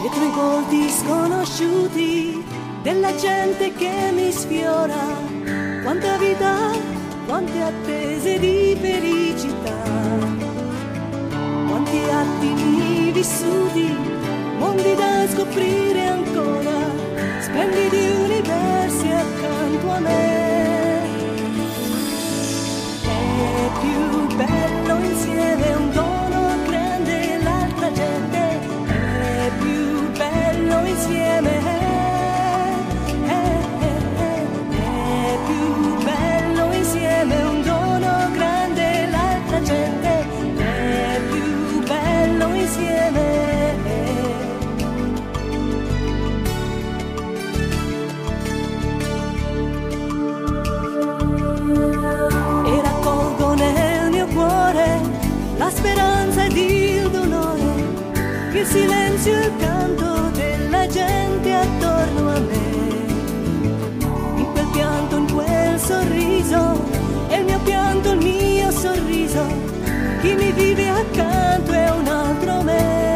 dietro i volti sconosciuti della gente che mi sfiora. Quanta vita, quante attese di felicità, quanti attimi vissuti, mondi da scoprire ancora, splendidi universi accanto a me. È più bello insieme, un dono grande l'altra gente, è più bello insieme, è più bello insieme, un dono grande l'altra gente, è più bello insieme. E raccolgo nel mio cuore la speranza ed il dolore, il silenzio e il canto della gente attorno a me. In quel pianto, in quel sorriso, è il mio pianto, il mio sorriso, chi mi vive accanto è un altro me.